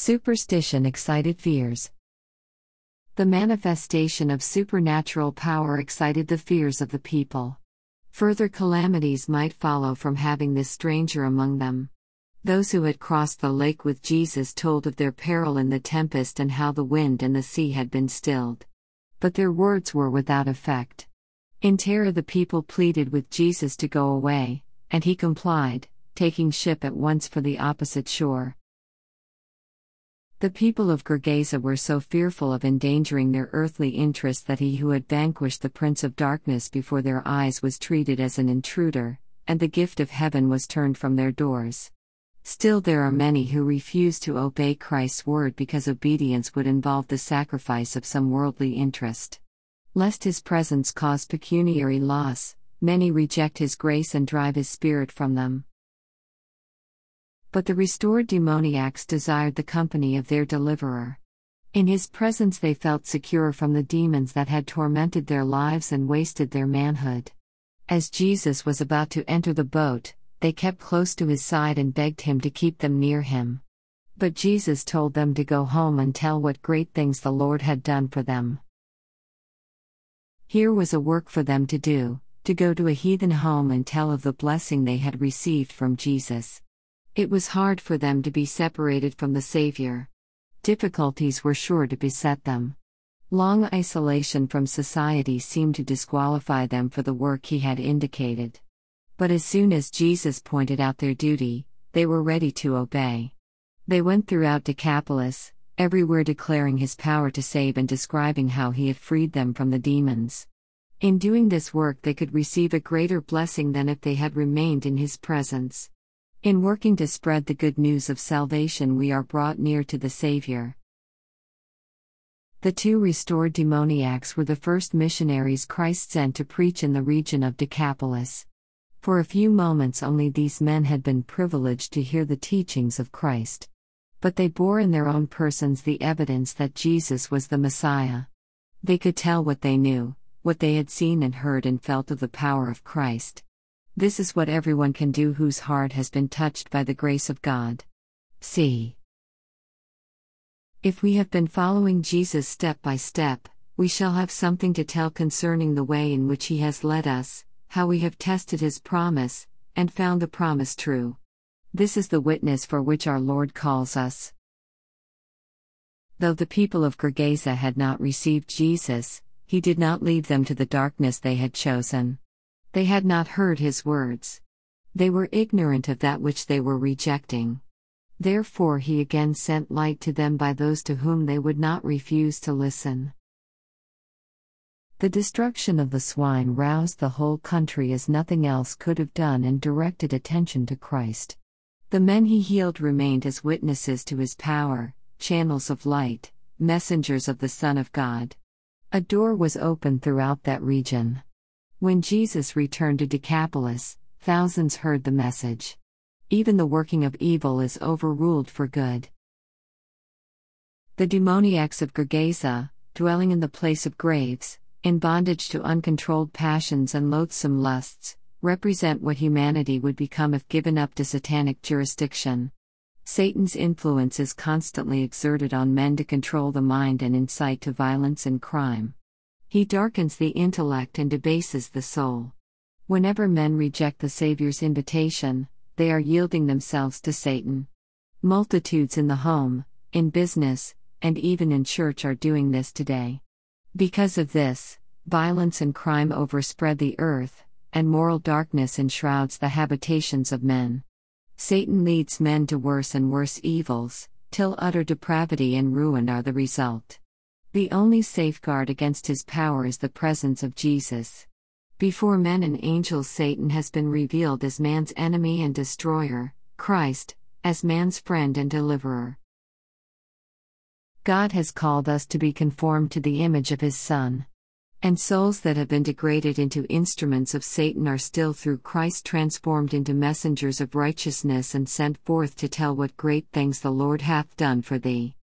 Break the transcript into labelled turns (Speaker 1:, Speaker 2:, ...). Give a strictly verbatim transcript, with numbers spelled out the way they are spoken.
Speaker 1: Superstition excited fears. The manifestation of supernatural power excited the fears of the people. Further calamities might follow from having this stranger among them. Those who had crossed the lake with Jesus told of their peril in the tempest and how the wind and the sea had been stilled. But their words were without effect. In terror, the people pleaded with Jesus to go away, and he complied, taking ship at once for the opposite shore. The people of Gergesa were so fearful of endangering their earthly interests that he who had vanquished the prince of darkness before their eyes was treated as an intruder, and the gift of heaven was turned from their doors. Still, there are many who refuse to obey Christ's word because obedience would involve the sacrifice of some worldly interest. Lest his presence cause pecuniary loss, many reject his grace and drive his spirit from them. But the restored demoniacs desired the company of their deliverer. In his presence they felt secure from the demons that had tormented their lives and wasted their manhood. As Jesus was about to enter the boat, they kept close to his side and begged him to keep them near him. But Jesus told them to go home and tell what great things the Lord had done for them. Here was a work for them to do, to go to a heathen home and tell of the blessing they had received from Jesus. It was hard for them to be separated from the Savior. Difficulties were sure to beset them. Long isolation from society seemed to disqualify them for the work he had indicated. But as soon as Jesus pointed out their duty, they were ready to obey. They went throughout Decapolis, everywhere declaring his power to save and describing how he had freed them from the demons. In doing this work, they could receive a greater blessing than if they had remained in his presence. In working to spread the good news of salvation, we are brought near to the Savior. The two restored demoniacs were the first missionaries Christ sent to preach in the region of Decapolis. For a few moments only these men had been privileged to hear the teachings of Christ. But they bore in their own persons the evidence that Jesus was the Messiah. They could tell what they knew, what they had seen and heard and felt of the power of Christ. This is what everyone can do whose heart has been touched by the grace of God. See. If we have been following Jesus step by step, we shall have something to tell concerning the way in which he has led us, how we have tested his promise, and found the promise true. This is the witness for which our Lord calls us. Though the people of Gergesa had not received Jesus, he did not leave them to the darkness they had chosen. They had not heard his words. They were ignorant of that which they were rejecting. Therefore he again sent light to them by those to whom they would not refuse to listen. The destruction of the swine roused the whole country as nothing else could have done and directed attention to Christ. The men he healed remained as witnesses to his power, channels of light, messengers of the Son of God. A door was opened throughout that region. When Jesus returned to Decapolis, thousands heard the message. Even the working of evil is overruled for good. The demoniacs of Gergesa, dwelling in the place of graves, in bondage to uncontrolled passions and loathsome lusts, represent what humanity would become if given up to satanic jurisdiction. Satan's influence is constantly exerted on men to control the mind and incite to violence and crime. He darkens the intellect and debases the soul. Whenever men reject the Savior's invitation, they are yielding themselves to Satan. Multitudes in the home, in business, and even in church are doing this today. Because of this, violence and crime overspread the earth, and moral darkness enshrouds the habitations of men. Satan leads men to worse and worse evils, till utter depravity and ruin are the result. The only safeguard against his power is the presence of Jesus. Before men and angels, Satan has been revealed as man's enemy and destroyer, Christ, as man's friend and deliverer. God has called us to be conformed to the image of his Son. And souls that have been degraded into instruments of Satan are still through Christ transformed into messengers of righteousness and sent forth to tell what great things the Lord hath done for thee.